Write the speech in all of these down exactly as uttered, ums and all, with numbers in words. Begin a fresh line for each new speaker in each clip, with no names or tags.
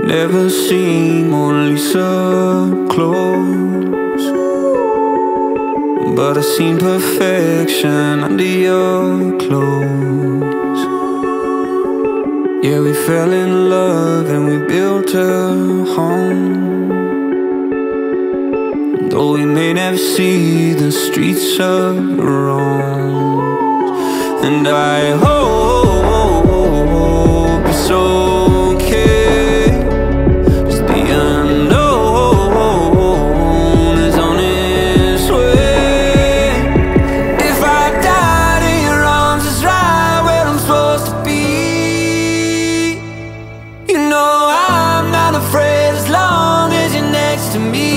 Never seen Mona Lisa close, but I seen perfection under your clothes. Yeah, we fell in love and we built a home. Though we may never see the streets of Rome. And I hope it's okay, 'cause the unknown is on its way. If I died in your arms, it's right where I'm supposed to be. You know I'm not afraid as long as you're next to me.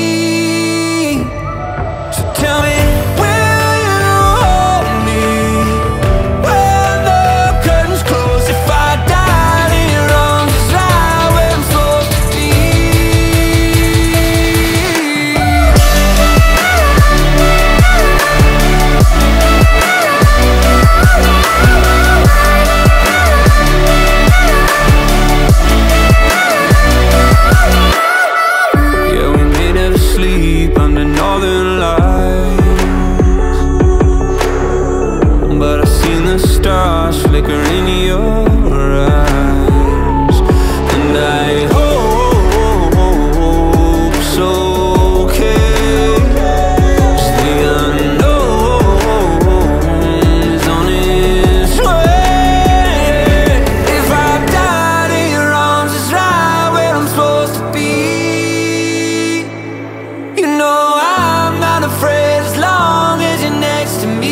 So tell me, under northern lights, but I've seen the stars flicker in your eyes. And I hope it's okay, 'cause the unknown is on its way. If I died in your arms, it's right where I'm supposed to be. You know I'm not afraid as long as you're next to me.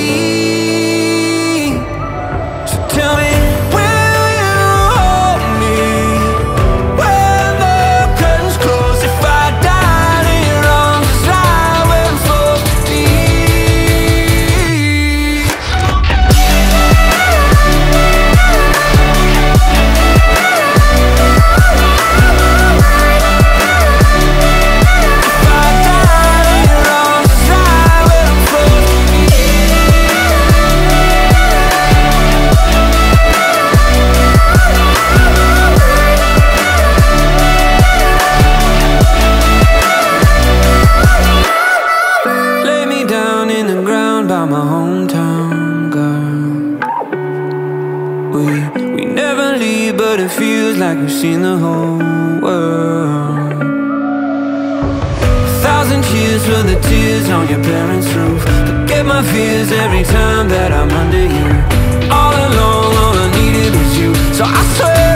So tell me, will you hold me when the curtains close? If I died in your arms, it's right where I'm supposed to be. By my hometown girl, we we never leave, but it feels like we've seen the whole world. A thousand cheers for the tears on your parents' roof. Forget my fears every time that I'm under you. All along, all I needed was you. So I swear